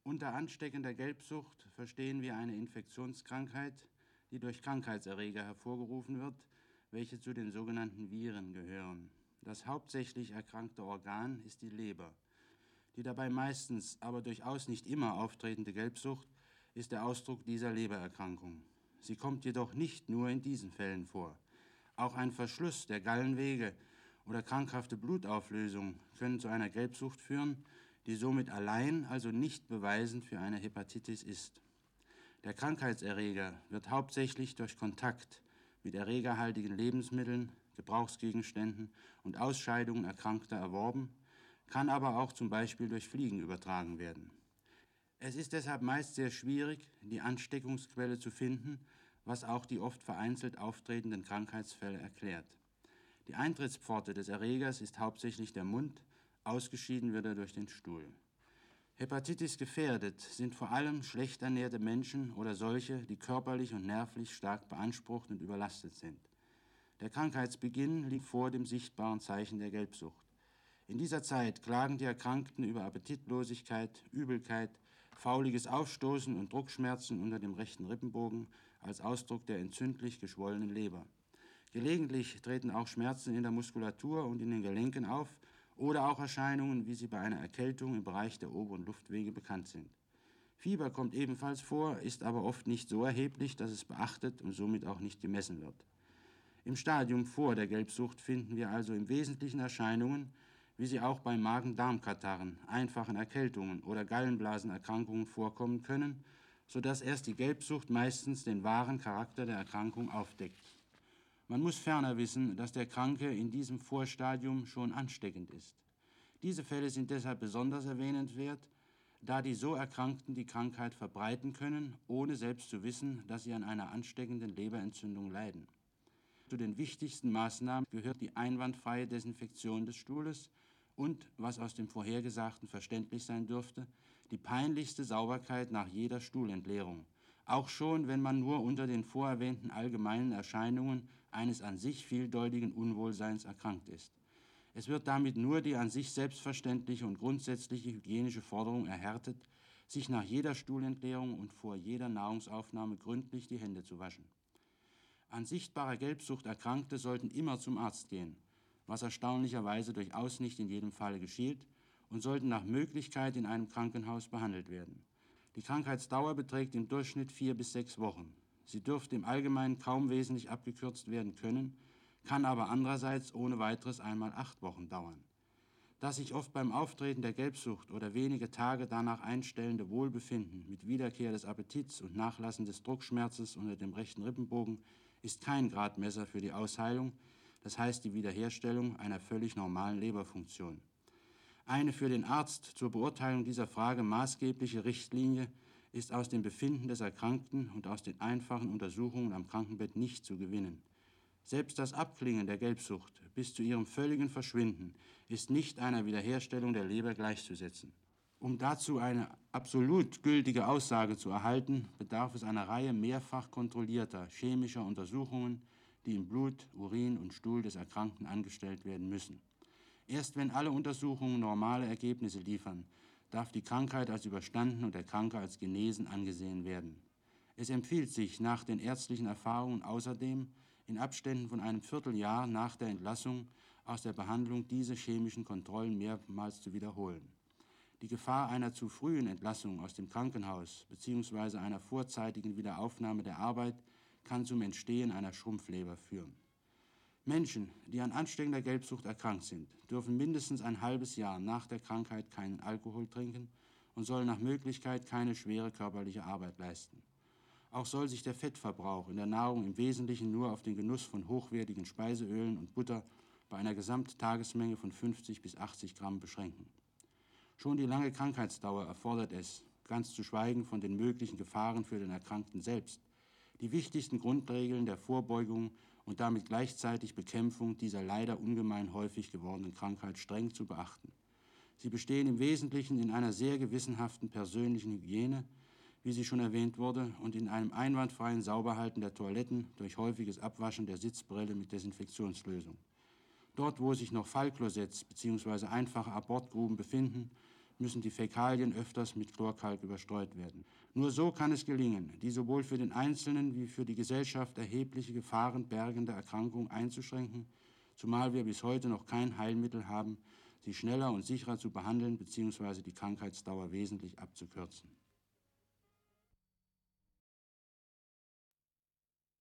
Unter ansteckender Gelbsucht verstehen wir eine Infektionskrankheit, die durch Krankheitserreger hervorgerufen wird, welche zu den sogenannten Viren gehören. Das hauptsächlich erkrankte Organ ist die Leber. Die dabei meistens, aber durchaus nicht immer auftretende Gelbsucht ist der Ausdruck dieser Lebererkrankung. Sie kommt jedoch nicht nur in diesen Fällen vor. Auch ein Verschluss der Gallenwege oder krankhafte Blutauflösung können zu einer Gelbsucht führen, die somit allein also nicht beweisend für eine Hepatitis ist. Der Krankheitserreger wird hauptsächlich durch Kontakt mit erregerhaltigen Lebensmitteln, Gebrauchsgegenständen und Ausscheidungen Erkrankter erworben, kann aber auch zum Beispiel durch Fliegen übertragen werden. Es ist deshalb meist sehr schwierig, die Ansteckungsquelle zu finden, was auch die oft vereinzelt auftretenden Krankheitsfälle erklärt. Die Eintrittspforte des Erregers ist hauptsächlich der Mund, ausgeschieden wird er durch den Stuhl. Hepatitis gefährdet sind vor allem schlecht ernährte Menschen oder solche, die körperlich und nervlich stark beansprucht und überlastet sind. Der Krankheitsbeginn liegt vor dem sichtbaren Zeichen der Gelbsucht. In dieser Zeit klagen die Erkrankten über Appetitlosigkeit, Übelkeit, fauliges Aufstoßen und Druckschmerzen unter dem rechten Rippenbogen als Ausdruck der entzündlich geschwollenen Leber. Gelegentlich treten auch Schmerzen in der Muskulatur und in den Gelenken auf oder auch Erscheinungen, wie sie bei einer Erkältung im Bereich der oberen Luftwege bekannt sind. Fieber kommt ebenfalls vor, ist aber oft nicht so erheblich, dass es beachtet und somit auch nicht gemessen wird. Im Stadium vor der Gelbsucht finden wir also im Wesentlichen Erscheinungen, wie sie auch bei Magen-Darm-Katarren, einfachen Erkältungen oder Gallenblasenerkrankungen vorkommen können, sodass erst die Gelbsucht meistens den wahren Charakter der Erkrankung aufdeckt. Man muss ferner wissen, dass der Kranke in diesem Vorstadium schon ansteckend ist. Diese Fälle sind deshalb besonders erwähnenswert, da die so Erkrankten die Krankheit verbreiten können, ohne selbst zu wissen, dass sie an einer ansteckenden Leberentzündung leiden. Zu den wichtigsten Maßnahmen gehört die einwandfreie Desinfektion des Stuhles und, was aus dem Vorhergesagten verständlich sein dürfte, die peinlichste Sauberkeit nach jeder Stuhlentleerung, auch schon, wenn man nur unter den vorerwähnten allgemeinen Erscheinungen eines an sich vieldeutigen Unwohlseins erkrankt ist. Es wird damit nur die an sich selbstverständliche und grundsätzliche hygienische Forderung erhärtet, sich nach jeder Stuhlentleerung und vor jeder Nahrungsaufnahme gründlich die Hände zu waschen. An sichtbarer Gelbsucht Erkrankte sollten immer zum Arzt gehen, was erstaunlicherweise durchaus nicht in jedem Falle geschieht, und sollten nach Möglichkeit in einem Krankenhaus behandelt werden. Die Krankheitsdauer beträgt im Durchschnitt 4 bis 6 Wochen. Sie dürfte im Allgemeinen kaum wesentlich abgekürzt werden können, kann aber andererseits ohne weiteres einmal 8 Wochen dauern. Das sich oft beim Auftreten der Gelbsucht oder wenige Tage danach einstellende Wohlbefinden mit Wiederkehr des Appetits und Nachlassen des Druckschmerzes unter dem rechten Rippenbogen ist kein Gradmesser für die Ausheilung, das heißt die Wiederherstellung einer völlig normalen Leberfunktion. Eine für den Arzt zur Beurteilung dieser Frage maßgebliche Richtlinie ist aus dem Befinden des Erkrankten und aus den einfachen Untersuchungen am Krankenbett nicht zu gewinnen. Selbst das Abklingen der Gelbsucht bis zu ihrem völligen Verschwinden ist nicht einer Wiederherstellung der Leber gleichzusetzen. Um dazu eine absolut gültige Aussage zu erhalten, bedarf es einer Reihe mehrfach kontrollierter chemischer Untersuchungen, die im Blut, Urin und Stuhl des Erkrankten angestellt werden müssen. Erst wenn alle Untersuchungen normale Ergebnisse liefern, darf die Krankheit als überstanden und der Kranke als genesen angesehen werden. Es empfiehlt sich nach den ärztlichen Erfahrungen außerdem, in Abständen von einem Vierteljahr nach der Entlassung aus der Behandlung diese chemischen Kontrollen mehrmals zu wiederholen. Die Gefahr einer zu frühen Entlassung aus dem Krankenhaus bzw. einer vorzeitigen Wiederaufnahme der Arbeit kann zum Entstehen einer Schrumpfleber führen. Menschen, die an ansteckender Gelbsucht erkrankt sind, dürfen mindestens ein halbes Jahr nach der Krankheit keinen Alkohol trinken und sollen nach Möglichkeit keine schwere körperliche Arbeit leisten. Auch soll sich der Fettverbrauch in der Nahrung im Wesentlichen nur auf den Genuss von hochwertigen Speiseölen und Butter bei einer Gesamttagesmenge von 50 bis 80 Gramm beschränken. Schon die lange Krankheitsdauer erfordert es, ganz zu schweigen von den möglichen Gefahren für den Erkrankten selbst, die wichtigsten Grundregeln der Vorbeugung und damit gleichzeitig Bekämpfung dieser leider ungemein häufig gewordenen Krankheit streng zu beachten. Sie bestehen im Wesentlichen in einer sehr gewissenhaften persönlichen Hygiene, wie sie schon erwähnt wurde, und in einem einwandfreien Sauberhalten der Toiletten durch häufiges Abwaschen der Sitzbrille mit Desinfektionslösung. Dort, wo sich noch Fallklosetts bzw. einfache Abortgruben befinden, müssen die Fäkalien öfters mit Chlorkalk überstreut werden. Nur so kann es gelingen, die sowohl für den Einzelnen wie für die Gesellschaft erhebliche Gefahren bergende Erkrankung einzuschränken, zumal wir bis heute noch kein Heilmittel haben, sie schneller und sicherer zu behandeln bzw. die Krankheitsdauer wesentlich abzukürzen.